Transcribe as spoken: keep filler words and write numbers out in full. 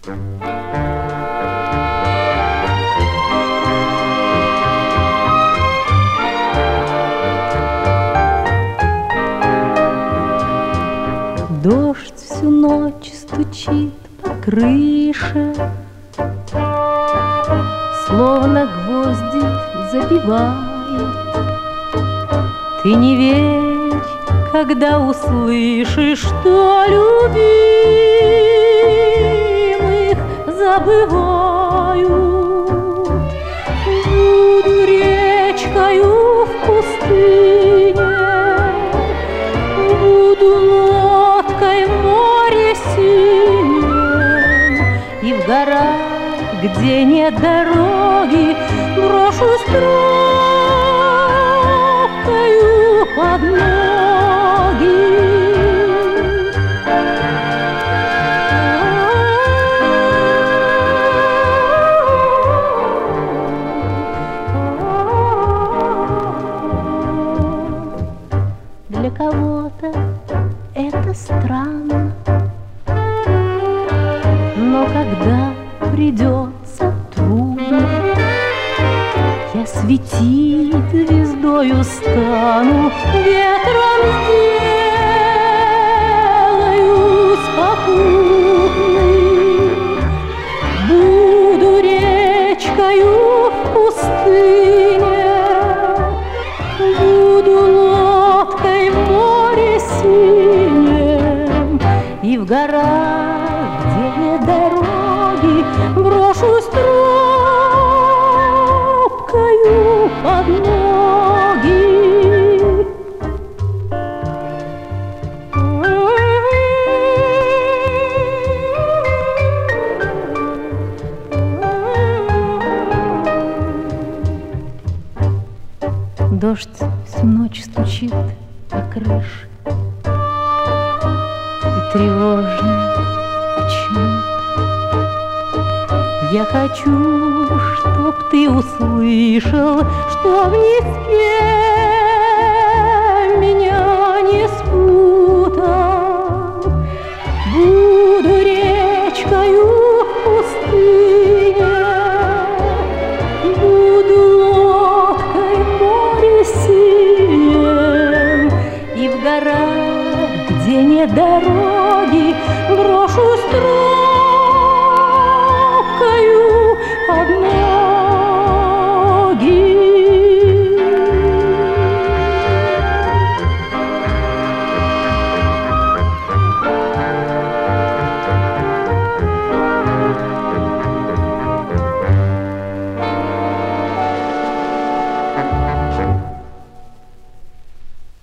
Дождь всю ночь стучит по крыше, словно гвозди забивает. Ты не верь, когда услышишь, что любимых забывают. Буду речкою в пустыне, буду лодкой в море синем, и в горах, где нет дороги, брошусь тропкою под ноги. Для кого-то это странно, но когда придется трудно, я светить звездою стану, ветром сделаюсь попутной. Буду речкою в пустыне, буду лодкой в море синем, и в горах, где нет дороги, брошусь тропкою под ноги. Дождь всю ночь стучит по крыше, и тревожно почему-то. Я хочу, чтоб ты услышал, чтоб ни с кем меня не спутал. Буду речкою в пустыне, буду лодкой в море синем, и в горах, где нет дорог,